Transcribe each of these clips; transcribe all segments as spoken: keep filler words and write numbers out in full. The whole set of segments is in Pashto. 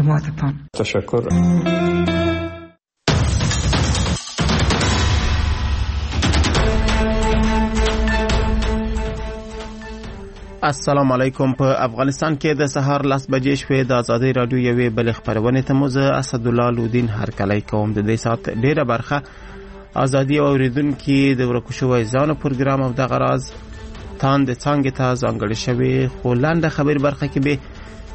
خدماتتان. تشکر. السلام علیکم. په افغانستان کې د سهار لس بجې شوې د ازادي رادیو یوې بلې خپرونې ته مو زه اسدالله لودین هرکلی کوم. د دې ساعت ډیره برخه ازادي اوریدونکي د ورکو شوی ځانو پروګرام او د غراز تان د څنګه ته ځانګړې شوی خو لاندې خبر برخه کې به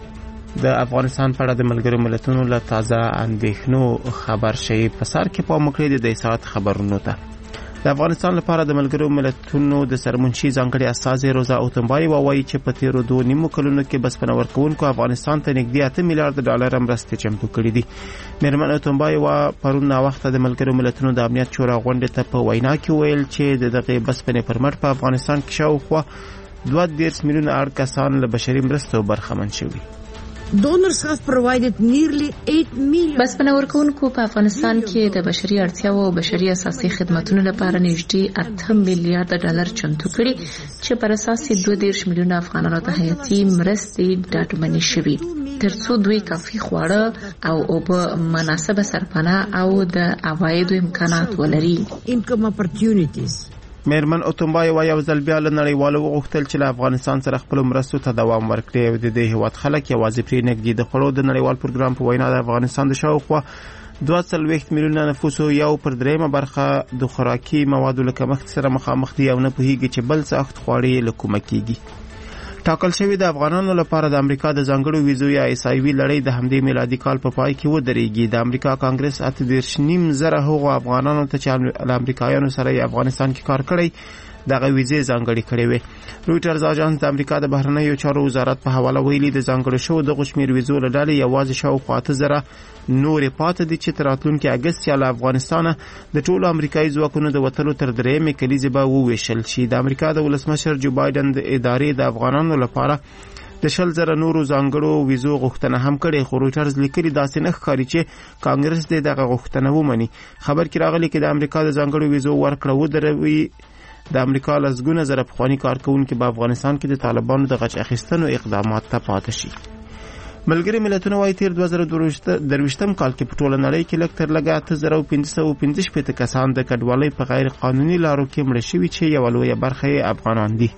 د افغانستان په اړه د ملګرو ملتونو له تازه اندېښنو خبر شي. په سر کې په مکړې د دې ساعت خبرونو ته د افغانستان لپاره د ملګرو ملتونو د سرمنشي ځانګړي استازي روزا اوتمبای وایي چې په تیرو دوه نیمو کلونو کې بسپنه ورکوونکو افغانستان ته نږدې اته میلیارډ ډالر مرستې چمتو کړې دي. میرمن اوتمبای وا پرون نا وخت د ملګرو ملتونو د امنیت شورا غونډې ته په وینا کې ویل چې د دغه بسپنې پر مټ په افغانستان کې شاوخوا دوه دېرش میلیونه اړ کسان له بشري مرستو برخمن شوي. Donors have provided nearly eight million. بس په ورکوونکو په افغانستان کې د بشري اړتیاو او بشري اساسي خدماتو لپاره نږدې اته میلیارډ ډالر چمتو کړي چې پر اساس دوه دېرش میلیونه افغانانو ته حیاتي مرستې ډاډمنې شوي ترڅو دوی کافي خواړه او اوبه مناسبه سرپناه او د عوایدو امکانات ولري. Income opportunities. میرمن اوتمبای وایي یو ځل بیا له نړیوالو وغوښتل چې له افغانستان سره خپل مرستو ته دوام ورکړي او د دې هیواد خلک یوازې پرې نږدې د خوړو د نړیوال پروګرام په وینا د افغانستان د شاوخوا دوه څلوېښت میلیونه نفوسو یو پر دریمه برخه د خوراکي موادو له کمښت سره مخامخ دي او نه پوهیږي چې بل سخت خواړې له کومه کیږي. ټاکل شوی د افغانانو لپاره د امریکا د ځانګړو ویزو یا ایسایوي لړۍ د همدې میلادي کال په پای کې ودرېږي. د امریکا کانګرس اته دېرش نیم زره هغو افغانانو ته چې له امریکایانو سره یې افغانستان کې کار کړی دغه ویزې ځانګړې کړې وې. رویټرز اژانس د امریکا د بهرنیو چارو وزارت په حواله ویلي د ځانګړو شوو دغو شمېر ویزو له ډلې یوازې شاوخوا اته زره نورې پاتې دي چې تر راتلونکي اګست یا له افغانستانه د ټولو امریکایي ځواکونو د وتلو تر درېیمې کلیزې به وویشل شي. د امریکا د ولسمشر جو بایدن د ادارې د افغانانو لپاره د شل زره نورو ځانګړو ویزو غوښتنه هم کړې خو رویټرز لیکلي داسې نه ښکاري چې کانګرس دې دغه غوښتنه ومني. خبر کې راغلی چې د امریکا د ځانګړو ویزو ورکړه ودروي. د امریکا لسګونه زره پخواني کارکونکي په افغانستان کې د طالبانو د غچ اخیستنو اقدامات ته پاتې شي. ملګري ملتونه وايي تیر دوه زره درویشتم کال کې په ټوله نړۍ کې لږ تر لږه اته زره پنځه سوه پنځه شپېته کسان د کډوالۍ په غیر قانوني لارو کې مړه شوي چې یوه لویه برخه یې افغانان دي.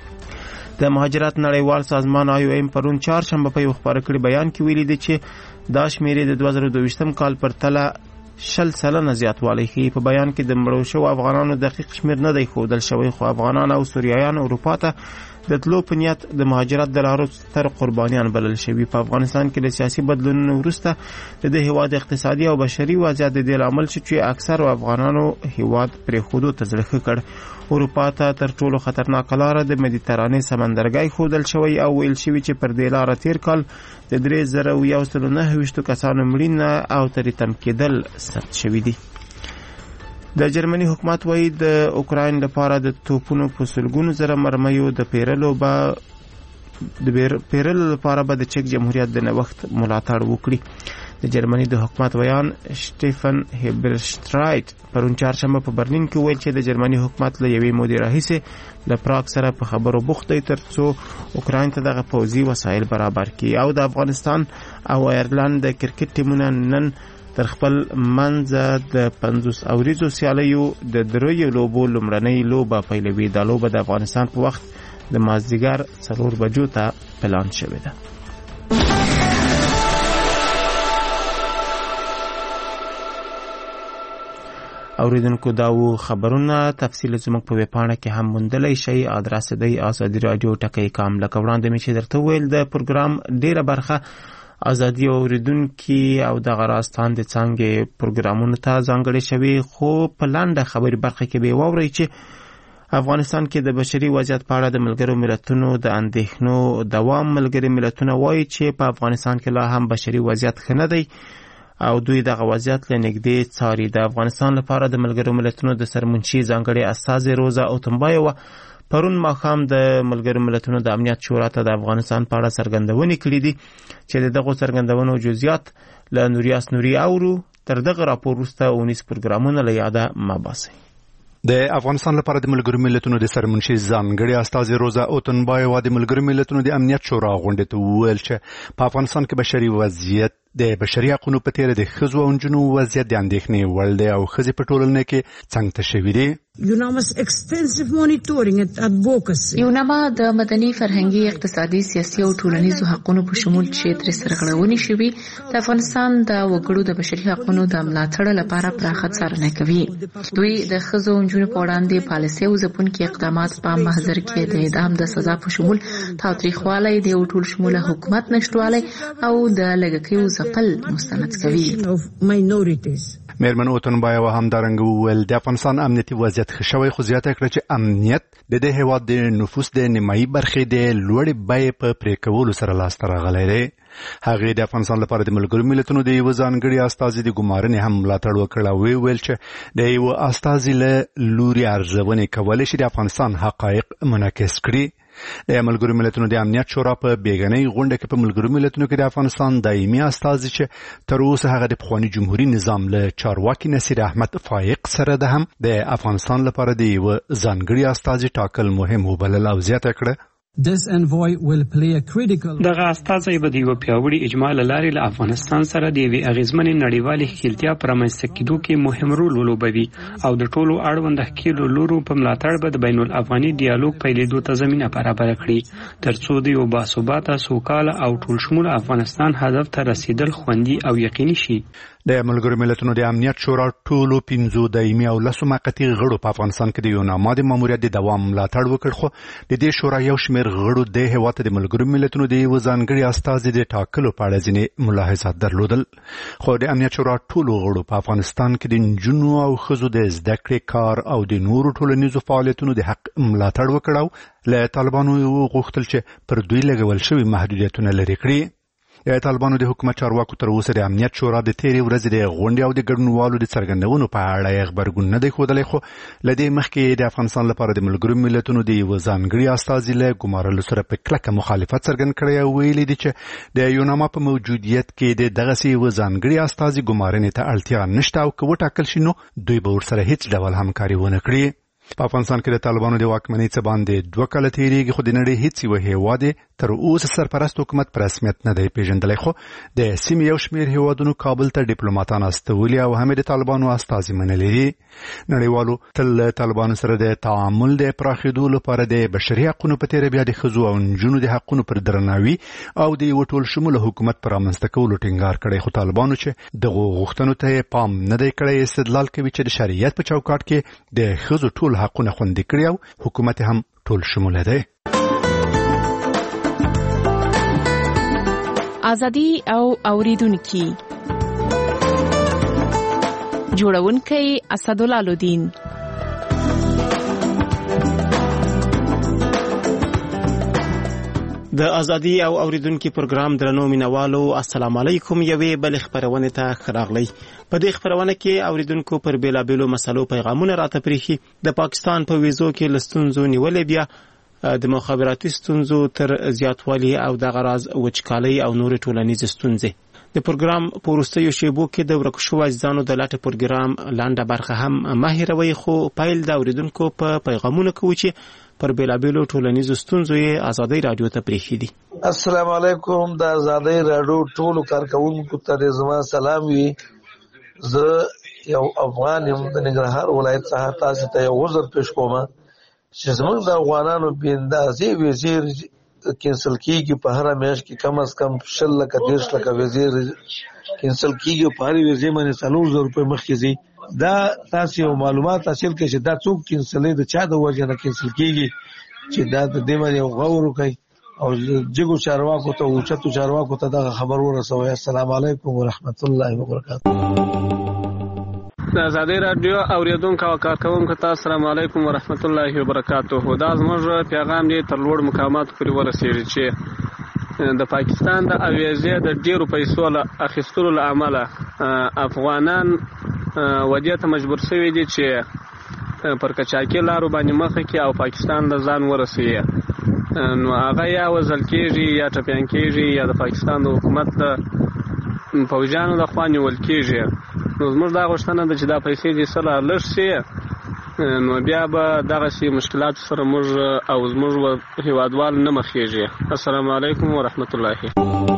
د مهاجرت نړیوال سازمان آی او ایم پرون چهارشنبه په یو خپاره کړي بیان کې ویلي دي چې دا شمېرې د دوه زره دویشتم کال پر تله شل سلنه زیاتوالی ښیي. په بیان کې د مړو شوو افغانانو دقیق شمېر نه دی ښودل شوی خو افغانان او سوریایان اروپا ته د تلو په نیت د مهاجرت د لارو ستر قربانیان بلل شوي. په افغانستان کې د سیاسي بدلونونو وروسته د دې هیواد اقتصادي او بشري وضعیت د دې لامل شو چې اکثر افغانانو هیواد پرېښودو ته زړه ښه کړ. اروپا ته تر ټولو خطرناکه لاره د مدیترانې سمندرګی ښودل شوی او ویل شوي چې پر دې لاره تیر کال د درې زره یو سلو نهه ویشتو کسانو مړینه او ترې تم کېدل ثبت شوي دي. د جرمني حکومت وایي د اوکراین لپاره د توپونو په سلګونو زره مرمیو د پیرلو به د پیرلو لپاره به د چک جمهوریت د نوښت ملاتړ وکړي. د جرمني د حکومت ویان شټیفن هیبرشټرایټ پرون چهارشنبه په برلین کې ویل چې د جرمني حکومت له یوې مودې راهیسې له پراګ سره په خبرو بوخت دی ترڅو اوکراین ته دغه پوځي وسایل برابر کړي. او د افغانستان او آیرلند د کرکټ ټیمونه نن تر خپل منځه د پنځوس اوریزو سیالیو د دریو لوبو لومړنۍ لوبه پیلوي. دا لوبه د افغانستان په وخت د مازدیګر څلور بجو ته پلان شوې ده. اوریدونکو دا و خبرونه تفصیل زموږ په ویبپاڼه کې هم موندلی شئ. ادرس دی ازادي رادیو ټکی کام. لکه وړاندې مې چې درته ویل د پروګرام ډیره برخه ازادي اوریدونکي او د غراستان د څنګه پروګرامونو ته ځانګړې شوی خو په لاندې خبري برخه کې به واورئ چې افغانستان کې د بشري وضعیت په اړه د ملګرو ملتونو د اندېښنو دوام. ملګري ملتونه وایي چې په افغانستان کې لا هم بشري وضعیت ښه نه دی او دوی دغه وضعیت له نږدې څاري. د افغانستان لپاره د ملګرو ملتونو د سرمنشي ځانګړي استازي روزا اوتمبای پرون ماښام د ملګرو ملتونو د امنیت شورا ته د افغانستان په اړه څرګندونې کړې دي چې دغه څرګندونو جزئیات له نوریاس نوري اورو. تر دغه راپور وروسته اونیس پروګرامونه له یاده مباسي. د افغانستان لپاره د ملګرو ملتونو د سرمنشي ځانګړي استازي روزا اوتنبایوا د ملګرو ملتونو د امنیت شورا غونډې ته وویل چې په افغانستان کې بشري وضعیت د بشري حقوقو په تیر د ښځو او نجونو وضعیت د اندېښنې وړ دی او ښځې په ټولنه کې څنګ ته شوي دي. UNAMA's extensive monitoring and advocacy. یوناما د مدني فرهنګي اقتصادي سیاسي او ټولنیزو حقوقو په شمول چې تر سرغړونې شوي د افغانستان د وګړو د بشري حقوقو د ملاتړ لپاره پراخه څارنه کوي. دوی د ښځو او نجونو په وړاندې پالیسي او ځپونکي اقدامات په محضر کې د اعدام د سزا په شمول تاوتریخوالی د یو ټول شموله حکومت نشټوالی او د لږکیو ځپل مستند کوي. میرمن اوتنبایوا همدارنګه وویل د افغانستان امنیتي وضعیت ښه شوی، خو زیاته کړه چې امنیت د دې هېواد د نفوس د نیمایي برخې د لوړې بیې په پرې کولو سره لاسته راغلی دی. هغې د افغانستان لپاره د ملګرو ملتونو د یوه ځانګړي استازي د ګمارنې هم ملاتړ وکړ او ویل چې د یوه استازي له لوري ارزونې کولی شي د افغانستان حقایق منعکس کړي. د ملګرو ملتونو د امنیت شورا په بیګنۍ غونډه کې په ملګرو ملتونو کې د افغانستان دایمي استازي چې تر اوسه هغه د پخواني جمهوریت نظام له چارواکي نصیر احمد فایق سره ده هم د افغانستان لپاره د یوه ځانګړي استازي ټاکل مهم وبلل او زیاته کړه This envoy will play a critical دغه استازی به د یو پیاوړي اجماع لارې له افغانستان سره د یوې اغیزمنې نړیوالې ښکیلتیا پر رامنځته کېدو کې مهم رول ولوبوي او د ټولو اړوند ښکیلو لورو په ملاتړ به د بین الافغاني ډیالوګ پیلېدو ته زمینه برابره کړي تر څو د یو باثباته سوکاله او ټولشموله افغانستان هدف ته رسیدل خوندي او یقیني شي. د ملګرو ملتونو د امنیت شورا ټولو پنځو دایمي او لسو موقتي غړو په افغانستان کې د یوناما د ماموریت د دوام ملاتړ وکړ، خو د دې شورا یو شمېر غړو د هېواد ته د ملګرو ملتونو د یوه ځانګړي استازي د ټاکلو په اړه ځینې ملاحظات درلودل. خو د امنیت شورا ټولو غړو په افغانستان کې د نجونو او ښځو د زده کړې، کار او د نورو ټولنیزو فعالیتونو د حق ملاتړ وکړ او له طالبانو وغوښتل چې پر دوی لګول شوي محدودیتونه لرې کړي. د طالبانو د حکومت چارواکو تر اوسه د امنیت شورا د تیرې ورځې د غونډې او د ګډونوالو د څرګندونو په اړه یې غبرګون نه دی ښودلی، خو له دې مخکې د افغانستان لپاره د ملګرو ملتونو د یوه ځانګړي استازي له ګمارلو سره په کلکه مخالفت څرګند کړی او ویلي دي چې د یوناما په موجودیت کې د دغسې یوه ځانګړي استازي ګمارنې ته اړتیا نشته او که وټاکل شي نو دوی به ورسره هیڅ ډول همکاري ونه کړي. په افغانستان کې د طالبانو د واکمنۍ څه باندې دوه کاله تېرېږي، خو د نړۍ هیڅ یوه هېواد تر اوسه سرپرست حکومت په رسمیت نه دی پیژندلی، خو د سیمې یو شمېر هېوادونو کابل ته ډیپلوماتان استولي او هم د طالبانو استازي منلي دي. نړیوالو تل له طالبانو سره د تعامل د پراخېدو لپاره د بشري حقونو په تېره بیا د ښځو او نجونو د حقونو پر درناوي او د یوه ټول شموله حکومت پر رامنځته کولو ټینګار کړی، خو طالبانو چې دغو غوښتنو ته یې پام نه دی کړی استدلال کوي چې د شریعت په چوکاټ کې د ښځو ټول حقونه خوندي کړي او حکومت هم ټول شموله دی. ازادي او اوریدونکي جوړونکي اسدالله لودین. د ازادي او اوریدونکو پروګرام درنو مینوالو السلام علیکم. یوې بل خبرونه ته خراغلی. په دې خبرونه کې اوریدونکو پر بیلابیلو مسلو پیغامونه راته پریخي. د پاکستان په ویزو کې لستونزو نیولې بیا د مخابراتي ستونزو تر زیاتوالي او د غراض وچکالي او نور ټولنیز ستونزې. د پروګرام پورستیو شیبو کې د ورکشو اجزانو د لاټ پروګرام لاندې برخه هم ماهروي، خو پایل د اوریدونکو په پیغامونه کوي چې پر بیلابیلو ټولنیزو ستونزو یې ازادي رادیو ته پریخي دي. السلام علیکم. د ازادي رادیو ټولو کارکونکو ته زما سلام وي. زه یو افغان یم د ننګرهار ولایت څخه تاسو ته یو عذر پیش کوم چې زموږ د افغانانو بېاندازې وزیر کینسل کیږي. په هر میاشت کې کم از کم شل لکه دېرش لکه وزیر کینسل کیږي، په هر وزیر باندې څلور زره روپۍ مخکې ځي. دا تاسو یو معلومات حاصل کړئ چې دا څوک کینسلې د چا د وجه نه کینسل کیږي، چې دا د دې باندې یو غور وکړئ او جګو چارواکو ته اوچتو چارواکو ته دغه خبر ورسوئ. السلام علیکم ورحمت الله وبرکاته. د ازادي رادیو اوریدونکو او کارکونکو ته السلام علیکم ورحمت الله وبرکاته. دا زموږ پیغام دی تر لوړ مقاماتو پورې ورسېږي چې د پاکستان د اویزې د ډیرو پیسو له اخیستلو له امله افغانان ودې ته مجبور شوي دي چې پر کچاکي لارو باندې مخه کې او پاکستان د ځان ورسوي. نو هغه یا وژل کېږي یا ټپیان کېږي یا د پاکستان د حکومت د پوځیانو د خوا نیول کېږي. نو زموږ دا غوښتنه ده چې دا پیسې دې سره لږ شي نو بیا به دغه شی مشکلات سره موږ او زموږ هیوادوال نه مخېږي. السلام علیکم ورحمت الله.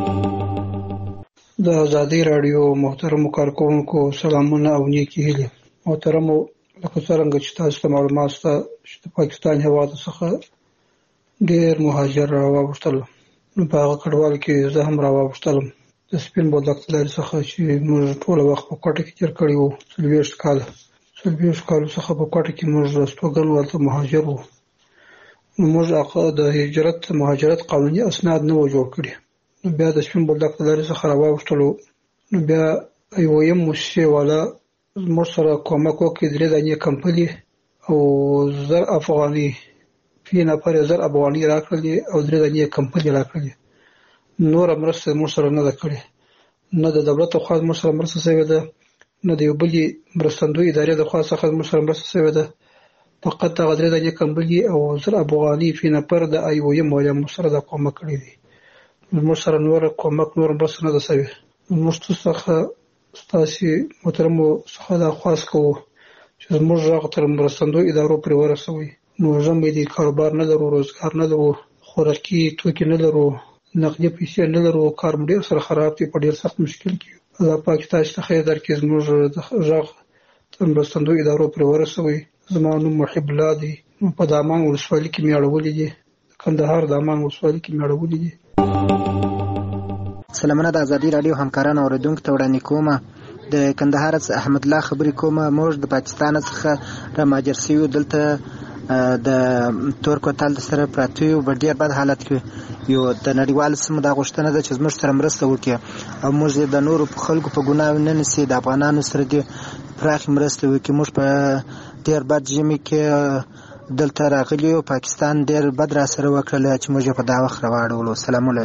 د ازادي رادیو محترم کارکونکو سلامونه او نیکی هیلې. محترم لکه څنګه چې تاسو ته معلومات شته چې د پاکستان هیواد څخه ډېر مهاجر راووتل، نو په هغه کډوال کې زه هم راووتلم د سپین بولدک لارې څخه چې موږ ټول وخت په کوټه کې تیر کړی وو. څلوېښت کاله څلوېښت کالو څخه په کوټه کې موږ راستوګن ورته مهاجر وو. نو موږ هغه د هجرت مهاجرت قانوني اسناد نه و جوړ کړي. نو بیا د سپین بولدک لارې څخه راووتلو. نو بیا یو یم موسسې والا موږ سره کومک وکړي، درې دانې کمپنۍ او زر افغاني فی نفر زر افغاني راکړلې او درې دانې کمپنۍ راکړلې. نور مرسته موږ سره نه ده کړې، نه د دولت خوا موږ سره مرسته شوې ده، نه د یو بلې مرستندوی ادارې د خوا څخه موږ سره مرسته شوې ده. فقط دغه درې دانې کمپنۍ او زر افغاني فی نفر د ای او یم والا موږ سره د کومک کړی دي. موږ سره نور کومک نور مرسته نه ده شوې. موږ څخه ستاسو محترمو څخه دا خواست کوو چې زموږ غږ تر مرستندوی ادارو پورې ورسوي. نو ژمی دی، کاروبار نه لرو، روزګار نه لرو، خوراکي توکي نه لرو، نقدي پیسې نه لرو، کار مو ډېر سره خراب دی، په ډېر سخت مشکل کې یو. الله پاک تاسو ته خیر درکړي، زموږ غږ تر مرستندوی ادارو پورې ورسوي. زما نوم محب الله دی، په دامان ولسوالۍ کې مې اړولې دي، کندهار دامان ولسوالۍ کې مې اړولې دي. سلامونه د ازادي رادیو همکارانو اوریدونکو ته وړاندې کومه. د کندهار څخه احمد الله خبرې کومه. موږ د پاکستان څخه را مهاجر شویو، دلته د تور کوتل سره پراته یو، په ډېر بد حالت کې یو. د نړیوال سیمو دا غوښتنه ده چې زموږ سره مرسته وکړي او موږ د نورو خلکو په ګناه نه نیسي، د افغانانو سره دې پراخې مرستې وکړي. موږ په ډېر بد ژمي کې دلته راغلي یو، پاکستان ډېر بد را سره وکړل چې موږ په دا وخت راواړولو. سلامونه.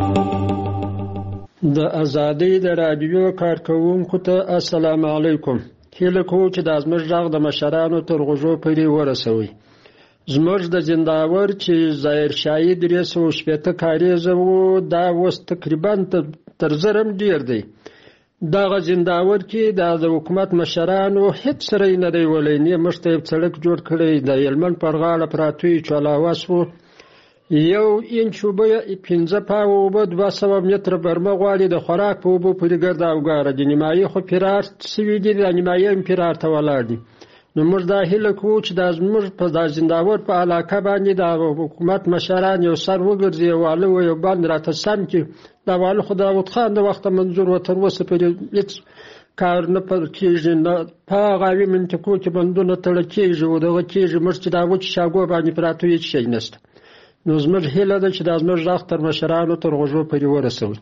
د ازادۍ د رادیو کارکوونکو ته السلام علیکم. هیله کوو چې د زموږ غږ د مشرانو تر غوږو پورې ورسوي. زموږ د زنداور چې ظاهر شاهي درې سوه شپېته کاریزه وو، دا اوس تقریبا تر زرم ډېر دی. دغه زنداور کې د حکومت مشرانو هیڅ سره یې نه دی ولی. نه موږ ته یو سړک جوړ کړی، د هلمند پر غاړه پراته چالاوس وو، یو انچ اوبه پنځه پاوه اوبه دوه سوه متره برمه غواړي. د خوراک په اوبو پورې ګرد او ګاره دي. نیمایي خو فرار سوي دي، د نیمایي هم فرار ته ولاړ دي. نو موږ دا هیله کوو چې دا زموږ په دا زنداور په علاقه باندې د حکومت مشران یو سر وګرځي، واله و یو باندې راته سم کړي. دا واله خو داود خان د وخته منظور و، تر اوسه پورې هېڅ کار نه پر کېږي، نه په هغه اوې منطقو کې بندونه تړل کېږي او دغه کېږي. موږ چې دا وچې شاګو باندې پراته هېڅ شی نشته. نو زموږ هیله ده چې دا زموږ غږ تر مشرانو تر غوږو پورې ورسوي.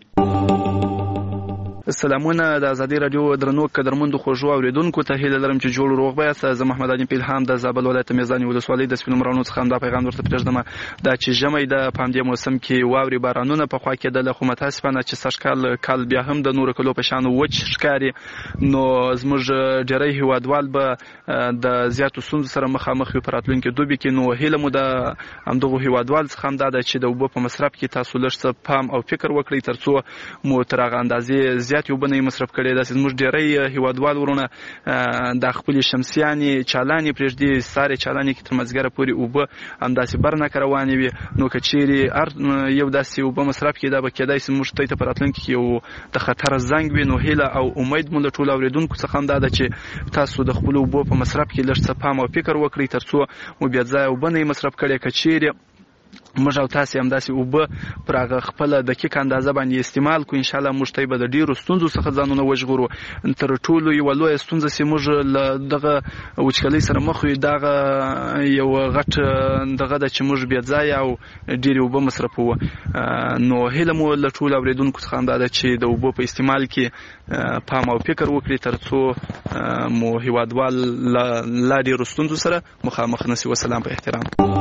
سلامونه د ازادي رادیو درنو قدرمنو خوږو اوریدونکو ته هیله لرم چې جوړ روغ باسه. زه محمد علي پیلهام د زابل ولایت میزان ولسوالۍ د سپینو مرانو څخه دا پیغام ورته پرېږدم دا چې ژمی د پامدې موسم کې واوري بارانونه په خوا کېدل، خو متاسفانه چې سږکال کال بیا هم د نورو کلو په شان وچ ښکاري. نو زموږ ډېری هیوادوال به د زیاتو ستونزو سره مخامخ وي په راتلونکي دوبي کې. نو هیله مو د همدغو هیوادوال څخه هم دا ده چې د اوبو په مصرف کې تاسو لږ څه پام او فکر وکړئ تر څو مو تر هغه اندازې زیات اوبه نه مصرف کړي. داسې زموږ ډېری هیوادوال ورونه د خپلې شمسیانې چالانې پرېږدي، سارې چالانې کې تر مازدیګره پورې اوبه همداسې برنکه روانې وي. نو که چیرې هر یو داسې اوبه مصرف کړي دا به کېدای شي موږ ته په راتلونکي کې یو د خطر زنګ وي. نو هیله او امید مو له ټولو اورېدونکو څخه هم دا ده چې تاسو د خپلو اوبو په مصرف کې لږ څه پام او فکر وکړئ تر څو مو بې ځایه اوبه نه مصرف کړي. که چیرې موږ او تاسو هم داسې اوبه پر هغه خپل دقیق اندازه باندې استعمال کو، ان شاء الله موږ ته به د ډیرو ستونزو څخه ځانونه وژغورو. تر ټولو یو لوی ستونزه چې موږ له دغه وچکالۍ سره مخ یو دغه یو غټ دغه د چې موږ بیا ځای او ډیر اوبه مصرفوو. نو هیله مو له ټولو اوریدونکو څخه دا ده چې د اوبو په استعمال کې پام او فکر وکړي تر څو مو هیوادوال لا ډیرو ستونزو سره مخامخ نشي. وسلام په احترام.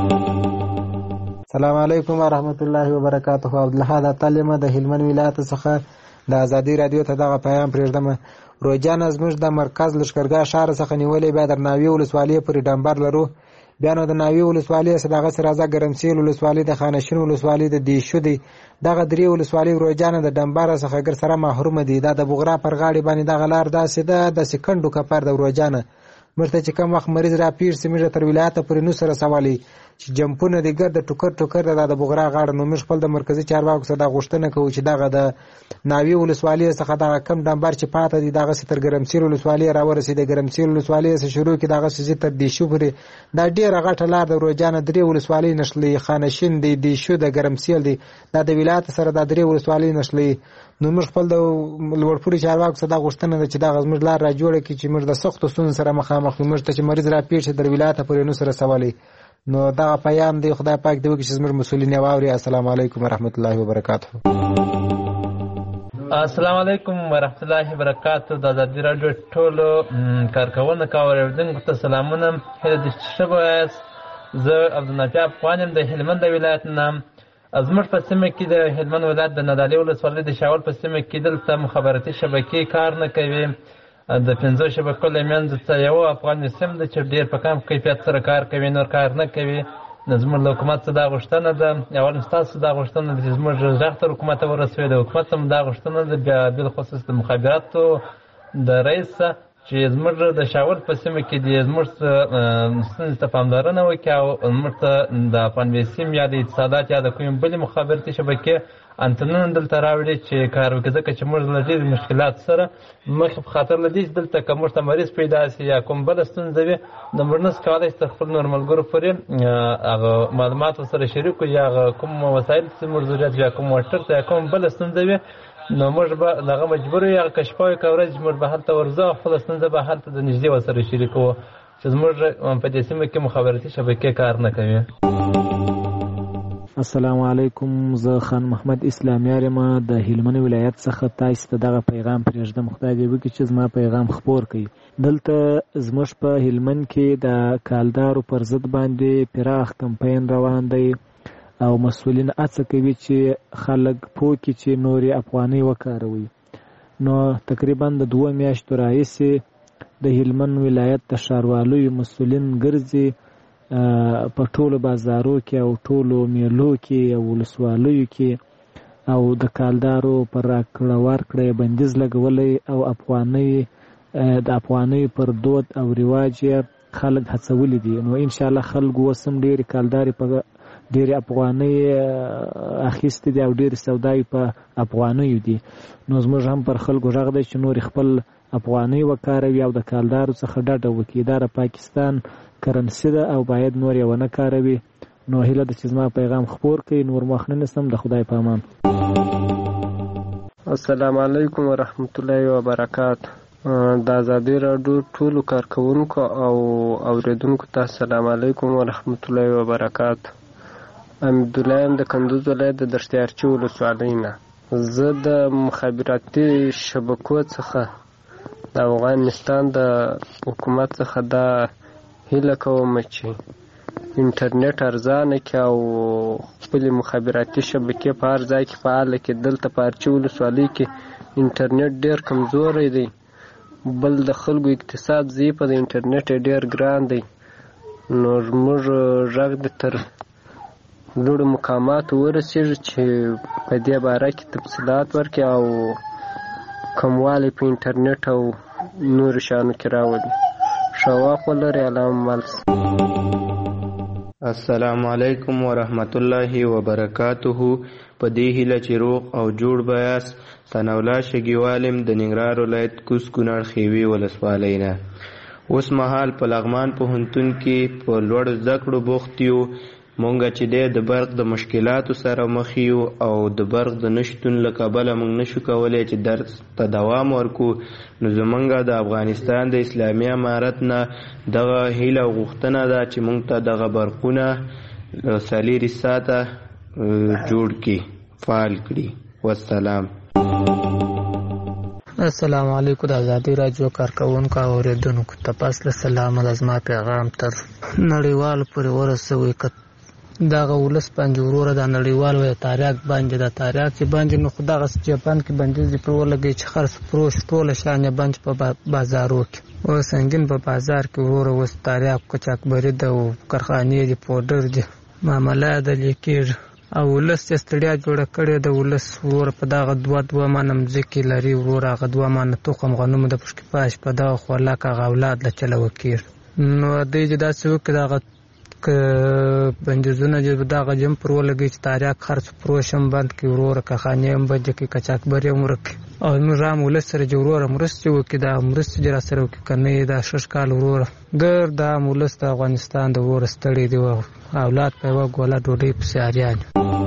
السلام علیکم ورحمت الله وبرکاته. عبدالله تعلیم د هلمند ولایت څخه د ازادي رادیو ته دغه پیغام پرېږدم. روجان زموږ د مرکز لښکرګاه ښار څخه نیولې بیا در ناوې ولسوالۍ پورې ډمبر لرو. بیا نو د ناوې ولسوالۍ څخه دغسې راځه ګرمسیل ولسوالۍ د خانشین ولسوالۍ د دیشو دی. دغه درې ولسوالۍ روجانه د ډمبره څخه ګر سره محرومه دي. دا د بغرا پر غاړې باندې دغه لار داسې ده داسې کنډو کپر د روجانه مرته چې کوم وخت مریض را پیر سي موږ تر ولایت پورې نو سره سوالي چې جمپونه د ګرد ټوکر ټوکر د بغرا غاړه نو موږ خپل د مرکزی چارواکو سره د غوښتنه کوو چې دغه د ناوی ولسوالۍ څخه دغه کم ډمبر چې پاته دي دغه ستر ګرمسیر ولسوالۍ را ورسېده ګرمسیر ولسوالۍ څخه شروع کی دغه سې تر دی شو پورې دا ډیره غټه لار د روزانه درې ولسوالۍ نشلې خانشین دی دی شو د ګرمسیر دی د ولایت سره د درې ولسوالۍ نشلې نو موږ خپل د لوړپوړي چارواکو سره د غوښتنه ده چې دغه زموږ لار را جوړه کړي چې موږ د سختو ستونزو سره مخامخ یو موږ ته چې مریض را پیښ شي د ولایت پورې نو سره سوالي نو دا پیغام دی خدای پاک دی چې زموږ مسؤلین واوري. السلام علیکم ورحمت الله وبرکاته. السلام علیکم ورحمت الله وبرکاته. د ازادي راډیو ټولو کارکونکو کاوریدونکو ته سلامونه. هله د شبه زه عبدالنافع افغانم د هلمند ولایت نام زموږ په سیمه کې د هلمند ولایت د نادعلي ولسوالۍ د شاول په سیمه کې دلته مخابراتي شبکې کار نه کوي. د پنځو شبکو له منځ څخه یو افغان سیم ده چې ډېر په کم کیفیت سره کار کوي، نور کار نه کوي. نو زموږ له حکومت څخه دا غوښتنه ده، اول ستاسو دا غوښتنه ده چې زموږ غږ تر حکومت ورسوي. د حکومت هم دا غوښتنه ده بیا بالخصوص د مخابراتو د رئیس چې زموږ د شاول په سیمه کې د زموږ ستونزې ته پاملرنه وکړي او زموږ ته د افغان سیم یا د اتصالات یا د کومې بلې مخابراتي شبکې انتنونه دلته راوړي چې کار وکړي، ځکه چې موږ له ډېرو مشکلات سره مخ په خاطر له دې چې دلته که موږ ته مریض پیدا شي یا کوم بله ستونزه وي نو موږ نس کولی چې تر خپل نور ملګرو پورې هغه معلومات ورسره شریک کړو یا هغه کوم وسایل چې موږ ضرورت یا کوم موټر ته یا کوم بله ستونزه وي نو موږ به دغه مجبور یو هغه کشفه وي که ورځ موږ به هلته ورځو او خپله ستونزه به هلته د نږدې ورسره شریکوو چې زموږ په دې سیمه کې مخابراتي شبکې کار نه کوي. السلام علیکم. زه خان محمد اسلامیار یم د هلمند ولایت څخه. تاسو ته دغه پیغام پرېږدم، خدای دې وکړي چې زما پیغام خپور کړي. دلته زموږ په هلمند کې د کالدارو پر ضد باندې پراخ کمپاین روان دی او مسؤلین هڅه کوي چې خلک پوه کړي چې نورې افغانۍ وکاروي. نو تقریبا د دوه میاشتو راهیسې د هلمند ولایت د ښاروالیو مسؤلین ګرځي په ټولو بازارو کې او ټولو میلو کې او ولسوالیو کې او د کالدارو پر راکړه ورکړه بندیز لګولی او افغانۍ د افغانۍ پر دود او رواج خلک هڅولی دي. نو انشاءالله خلکو اوس هم ډېرې کالدارې په ډېرې افغانۍ اخیستې دي او ډېرې سوداوي په افغانیو دي. نو زموږ هم پر خلکو غږ دی چې نور خپل افغانۍ وکاروي او د کالدارو څخه ډډه وکړي. دا د پاکستان کرنسي ده او باید نور یې ونه کاروي. نو هیله ده چې زما پیغام خپور کړي. نور مخ نه نیسم. د خدای په امان. السلام علیکم ورحمت الله وبرکاته. د ازادي راډیو ټولو کارکونکو او اوریدونکو ته السلام علیکم ورحمت الله وبرکاته. حمدالله یم د کندوز ولایت د دشتیارچي ولسوالۍ نه. زه د مخابراتي شبکو څخه د افغانستان د حکومت څخه دا هیله کوم چې انټرنیټ ارزانه کړي او خپلې مخابراتي شبکې په هر ځای کې فعاله کړي. دلته په ارچي ولسوالۍ کې انټرنیټ ډېر کمزوری دی، بل د خلکو اقتصاد ضعیفه دی، انټرنیټ یې ډېر ګران دی. نو زموږ غږ د تر لوړو مقاماتو ورسېږي چې په دې باره کې تفصیلات ورکړي او کموالی په انټرنیټ او نورو شیانو کې راولي. ښه وخت ولرئ. علامه ملس. السلام علیکم ورحمت الله وبرکاته. په دې هیله چې روغ او جوړ به یاست. ثناءالله شګیوالم د ننګرهار ولایت کوز کونړ خیوي ولسوالۍ نه. اوس مهال په لغمان پوهنتون کې په لوړ زده کړو بوخت یو. مونږ چې دی د برق د مشکلاتو سره مخ یو او د برق د نشتون له کبله مونږ نشو کولی چې درس ته دوام ورکو. نو زمونږ د افغانستان د اسلامي امارت نه دغه هیله او غوښتنه ده چې مونږ ته دغه برقونه څلېرویشت ساعته جوړ کړي، فعال کړي. والسلام. السلام علیکم. د ازادي راډیو کارکونکو او اوریدونکو ته پاس له سلام زما پیغام تر نړیوالو پورې ورسوي. دغه ولس باندې وروره د نړیوال وی تاریخ باندې د تاریخ چې باندې نو خدغه جاپان کې باندې د پر ولګي چې خرڅ فروش ټول شان باندې په بازارو کې او سنگین په بازار کې وروره وس تاریخ کوچک بری د کارخانې دی پودر دی معاملې د لیکیر او ولس چې ستړیا جوړه کړې د ولس ورور په دغه دوه دوه مانه مځکې لري ورور هغه دوه مانه تخم غنمو د پشکې پاش په دغه خوراک هغه اولاد له چله وکړ نو دوی چې داسې وکړي دغه بندیزونه چې دغه جم پر ولګي چې تاریخ خرڅ پروشم بند کې ورور که خانې هم بند کې کچاکبر یې مرک او موږ رام ولس سره جوړور مرستې وکړي دا مرستې جرا سره وکړي کنه دا شش کال ورور ګر دا ولس د افغانستان د ور ستړي دی اولاد په وګوله ډوډۍ په سیاریان.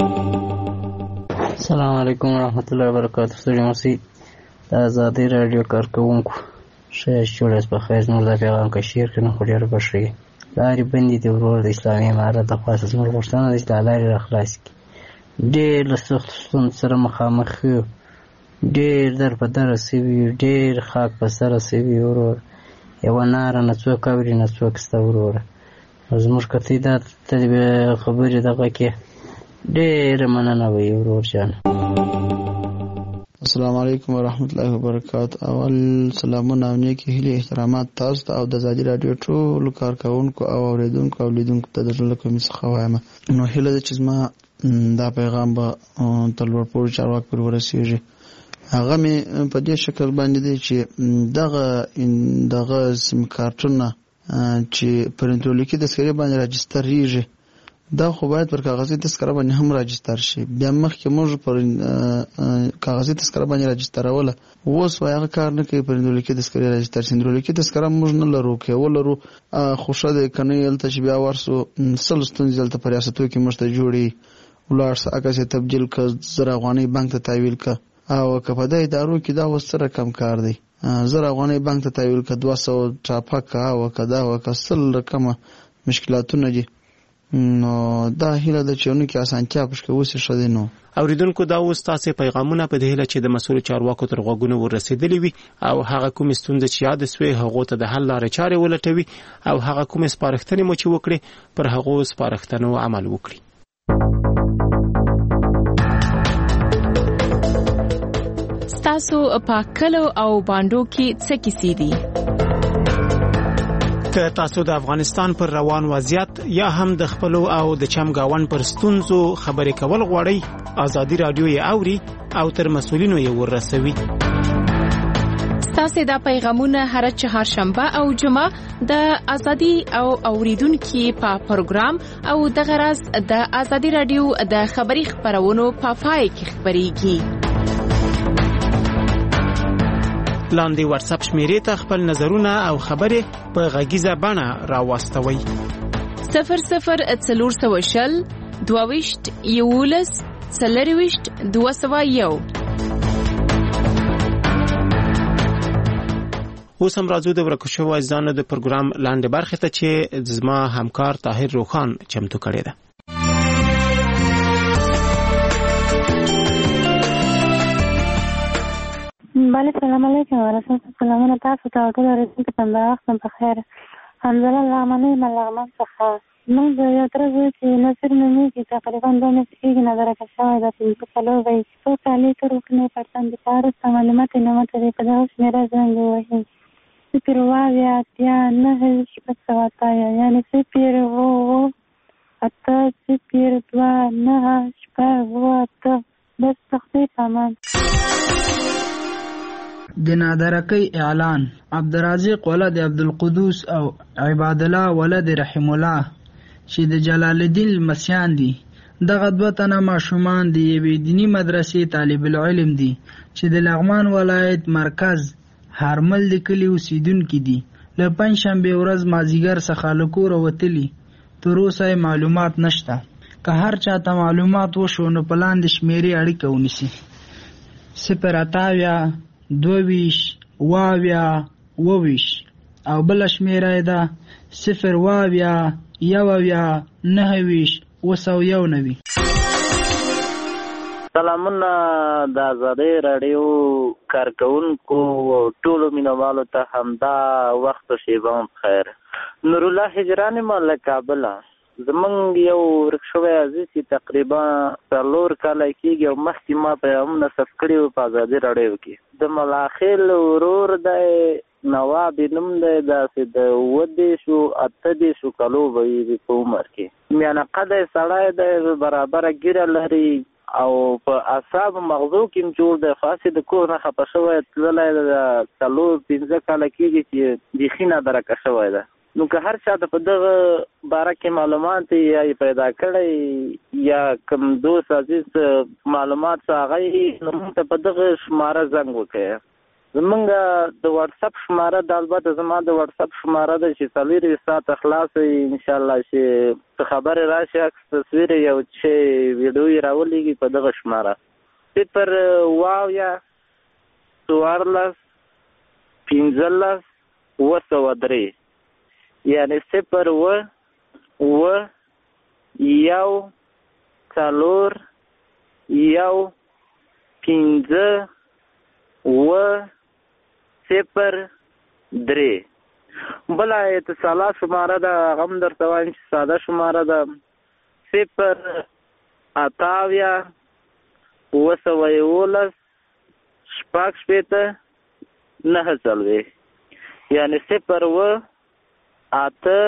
السلام علیکم ورحمت الله وبرکاته. ستړي مسی د آزادۍ رادیو کارکونکو ښه جوړه په خیر نور د پیغام کې شیر کنه خو ډیر بشري لارې بندي دی ورور د اسلامي امارت د خاص زموږ غوښتنه ده چې د لارې راخلاص کړي. ډېر له سختو ستونزو سره مخامخ یو ډېر در په دره سوي ډېر خاک په سره سوي ورور یوه ناره نه څوک اوري نه څوک سته وروره زموږ کتۍ دا خبرې دغه کې ډېره مننه وي ورور جان. السلام علیکم ورحمت الله وبرکاته. اول سلامونه او نیکی هیلې احترامات تاسو ته او د ازادي رادیو ټولو کارکوونکو او اوریدونکو او لیدونکو ته د زړه له کومې څخه وایم نو هیله ده چې زما دا پیغام به تر لوړ پوړو چارواکو پورې ورسېږي. هغه مې په دې شکل باندې دی چې دغه دغه سیم کارتونه چې په الکترونیکي تذکرې باندې راجستریږي دا خو باید پر کاغذي تذکره باندې هم راجستر شي. بیا مخکې موږ پر کاغذي تذکره باندې راجستروله اوس وایي هغه کار نه کوي پر الکترونیکي تذکرې راجستر شي. الکترونیکي تذکره موږ نه لرو که ولرو خو ښه دی که نه یې هلته چې بیا ورسو سل ستونزې هلته په ریاستو کې موږ ته جوړي ولاړ شه عکس یې تبدیل که زر افغانۍ بانک ته تحویل که او که په دې ادارو کې دا اوس څه رقم کار دی زر افغانۍ بانک ته تحویل که دوه سوه ټاپه که او که دا او که سل رقمه مشکلاتونه دي نو دا هیله ده چې ونو کې اسانتیا پشکه وسې ښه دی. نو اوریدونکو دا اوس تاسې پیغامونه په دې هیله چې د مسؤلو چارواکو تر غوږونو ورسېدلې وي او هغه کومې ستونزې چې یادې سوې هغو ته د حل لارې چارې ولټوي او هغه کومې سپارښتنې مو چې وکړي پر هغو سپارښتنو عمل وکړي. ستاسو په کلو او باندو کې څه کیسې دي؟ که تاسو د افغانستان پر روان وضعیت یا هم د خپلو او د چمګاون پر ستونزو خبرې کول غواړئ ازادي رادیو یې اوري او تر مسؤلینو یې ورسوي. ستاسو دا پیغامونه هر چهارشنبه او جمعه د ازادي او اوریدونکو په پروګرام او د غرض د ازادي رادیو د خبري خبرونو په پای کې خبريږي. لاندې واتس اپ شمیرې ته خپل نظرونه او خبرې په غږیزه بڼه راوستوئ. صفر صفر څلور سوه شل دوه ویشت یولس څلور ویشت دوه سوه یو. اوس هم راځو د ورکو شوو عزیزانو د پروګرام لاندې برخې ته چې زما همکار طاهر روخان چمتو کړی ده. بله سلام علیکم ورحمت سلامونه تاسو ته ټول ورسېږي په وخت په خیر حمدالله لغمنۍ ملغمن څخه موږ یو تر وایي چې نصر نومیږي تقریبا دوه میاشتې کېږي نه درکه شوی ده پنځه څلور وایي څو کالي تر وکنې پرسنټ په وروسته معلومات یې نه ماته دی په دغه شمېره زنګ ووهي صفر اوه اویا اتیا نهه شپږ سوه اتیا یعنې صفر اوه اوه اته صفر دوه نهه شپږ اوه اته بس تختې پامان. د نادرکۍ اعلان عبدالرازق ولد عبدالقدوس او عباد الله ولد رحم الله چې د جلال الدین المسیان دي. دغه دوه تنه ماشومان د یوې دیني مدرسې طالب العلم دي چې د لغمان ولایت مرکز هرمل د کلي اوسیدونکي دي. له پنجشنبې ورځ مازدیګر څخه له کوره وتلي تر اوسه معلومات نشته. که هر چاته معلومات وشو نو په لاندې شمیرې اړیکه ونیسي صفر اته اویا دوه ویشت اوه اویا اوه ویشت او بله شمیره یې ده صفر اوه اویا یو اویا نهه ویشت اوه سوه یو نوي. سلامونه د ازادۍ راډیو کارکوونکو او ټولو مینوالو ته همدا وخت شیبه هم خیر. نورالله هجراني ما له کابله زمونږ یو ورک شوی عزیز چې تقریبا څلور کاله کېږي او مخکې ما پیغامونه ثبت کړي وو په ازادي راډیو کې. د ملاخیل ورور دی نواب نوم دی داسې د اووه دېرشو اته دېرشو کالو به وي په عمر کې میانه قده سړی دی برابره ګیره لري او په اعصاب مغزو کې جوړ دی خاصې د کور نه خفه شوی تللی د څلور پنځه کاله کېږي چې بیخي نادرکه شوی ده نو که هر چا د په دغه باره کې معلومات یا یې پیدا کړی یا کوم دوست عزیز معلومات څه هغه یې نو موږ ته په دغه شماره زنګ وکړئ زمونږ د واتساپ شماره د البته زما د واتساپ شماره ده چې څلورویشت ساعته خلاصه وي انشاءالله چې څه خبرې راشي عکس تصویر یو چې ویډیو یې راولېږي په دغه شماره صفر واویا څوارلس پنځلس اووه سوه درې یعنی صفر اووه اووه یو څلور یو پنځه اووه صفر درې بله اتصالات شماره ده هغه هم درته وایم چې ساده شماره ده صفر اته اویا اووه سوه یولس شپږ شپېته نهه څلوېښت یعنې صفر اووه اته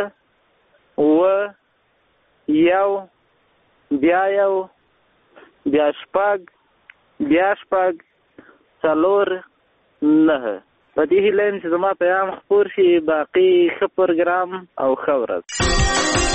اووه یو بیا یو بیا شپږ بیا شپږ څلور نهه په دې هیله یم چې زما پیغام خپور شي باقي ښه پروګرام او ښه ورځ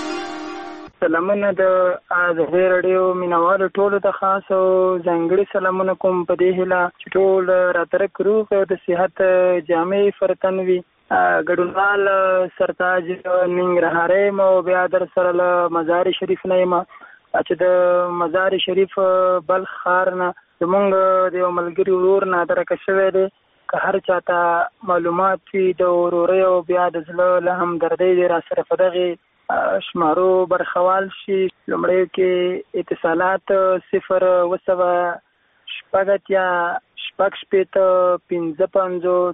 سلامونه د ازهري راډیو مینوالو ټولو ته خاص او ځانګړي سلامونه کوم په دې هیله چې ټول راترک روغ او د صحت جامع فرتن وي ګډونوال سرتاج ننګرهاري یم او بیا در سره له مزار شریف نه یم چې د مزار شریف بلخ ښار نه زمونږ د یو ملګري ورور نادرکه شوی دی که هر چاته معلومات وي د ورورۍ او بیا د زړه له همدردۍ دی را سره په دغې شمارو برخوال شي لومړیو کې اتصالات صفر اووه سوه شپږ اتیا شپږ شپېته پنځه پنځوس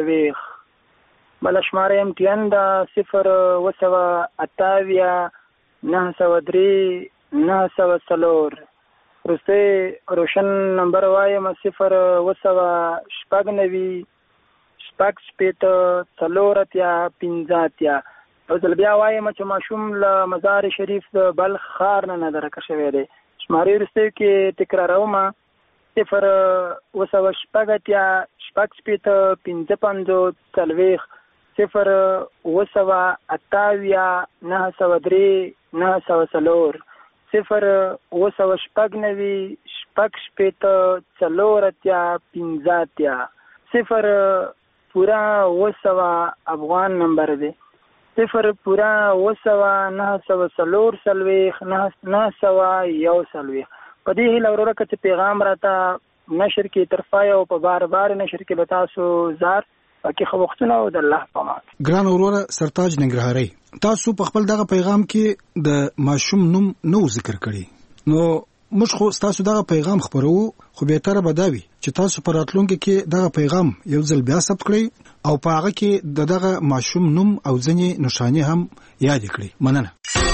څلوېښت بله شماره ایم ټي ان ده صفر اووه سوه اته اویا نهه سوه درې نهه سوه څلور وروستی روشن نمبر وایم صفر اووه سوه شپږ نوي شپږ شپېته څلور اتیا پنځه اتیا یو ځل بیا وایم چې ماشوم له مزار شریف د بلخ ښار نه نادرکه شوی دی شمارې وروستیو کې تکراروم صفر اووه سوه شپږ اتیا شپږ شپېته پنځه پنځوس څلوېښت صفر اووه سوه اته اویا نهه سوه درې نهه سوه څلور صفر اووه سوه شپږ نوي شپږ شپېته څلور اتیا پنځه اتیا صفر پورا اووه سوه افغان نمبر دی صفر پورا اووه سوه نهه سوه څلور څلوېښت نهه سوه یو څلوېښت په دې هیله وروره که چې پیغام راته نشر کې ترفای او په بار بار نشر کې له تاسو زار باقي ښه وختونه او د الله په امان. ګران وروره سرتاج ننګرهاري تاسو په خپل دغه پیغام کې د ماشوم نوم نو ذکر کړی نو موږ خو تاسو دغه پیغام خبرو خو به تر بداوي چې تاسو پر راتلونکي کې دغه پیغام یو ځل بیا ثبت کړئ او په هغه کې د دغه ماشوم نوم او ځینې نښانې هم یاد کړئ. مننه.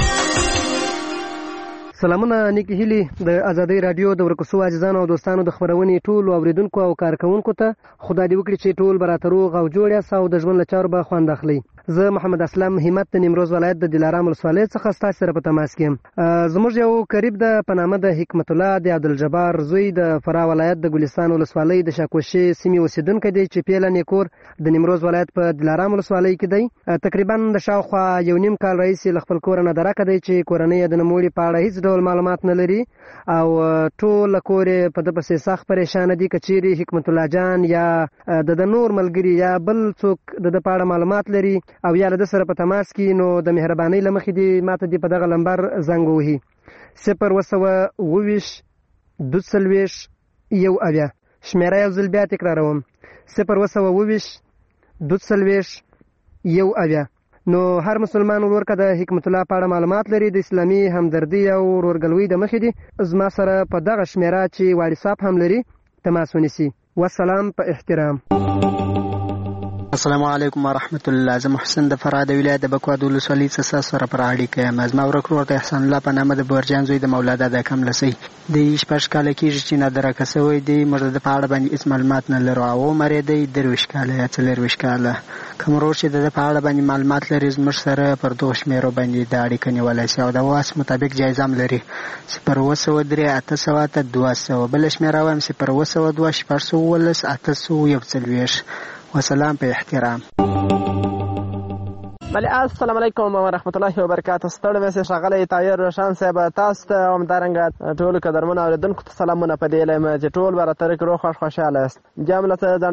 سلامونه نیکی هیلی د ازادي رادیو د ورکوسو عزیزانو او دوستانو د خبرونې ټول اوریدونکو او کارکونکو ته خدای دې وکړي چې ټول براتروغ او جوړ یاست او د ژوند له چارو به خوند اخلي. زه محمد اسلام همت د نیمروز ولایت د دلارام ولسوالۍ څخه ستاسو سره په تماس کې یم. زموږ یو قریب د پنامه د حکمت الله د عبدالجبار زوی د فراه ولایت د ګلستان ولسوالۍ د شاکوشي سیمې اوسیدونکی دی چې پیله نیکور د نیمروز ولایت په دلارام ولسوالۍ کې دی. تقریبا د شاوخوا یو نیم کال راهیسې له خپل کوره نه درکه دی چې کورنۍ یې د نوموړي په اړه هیڅ ډول معلومات نه لري او ټول کور یې په ده پسې سخت پریشانه دي. که چیرې حکمت الله جان یا د د نور ملګري یا بل څوک د ده په اړه معلومات لري او یا له ده سره په تماس کې نو د مهربانۍ له مخې دې ماته دې په دغه لمبر زنګ ووهي صفر اووه سوه اووه ویشت دوه څلوېښت یو اویا شمېره یو ځل بیا تکراروم صفر اووه سوه اووه ویشت دوه څلوېښت یو اویا. نو هر مسلمان ورور که د حکمت الله په اړه معلومات لري د اسلامي همدردي او ورورګلوۍ د مخې دي زما سره په دغه شمېره چې واټساپ هم لري تماس ونیسي. والسلام په احترام. السلام علیکم ورحمت الله. زه محسن د فراه د ولایت د بکواد ولسوالۍ څخه سره پر اړیکه یم. زما ورک ورور د احسان الله په نامه د بورجان زوی د مولا دادا کملسی د شپږ کاله کېږي چې نادرکه سوی دی. موږ د په اړه باندې هېڅ معلومات نه لرو. او عمر یې دی درویشت کاله یا څلېرویشت کاله. کوم ورور چې د په اړه باندې معلومات لري زموږ سره پر دغو شمېرو باندې د اړیکه نیولی شي او د واس مطابق جایزه هم لري. صفر اوه سوه درې اته سوه اته دوه سوه. بله شمېره وایم صفر اوه سوه دوه شپږ سوه اوولس اته سوه یو څلوېښت. وسلام په احترام. بله السلام علیکم ورحمت الله وبرکاته. ستړی مې سې ښاغلی طاهر روشن صاحب تاسو ته همدارنګه ټولو قدرمنو اورېدونکو ته سلامونه په دې یم چې ټول به راته روغ خوښ خوشحاله یاست. جملة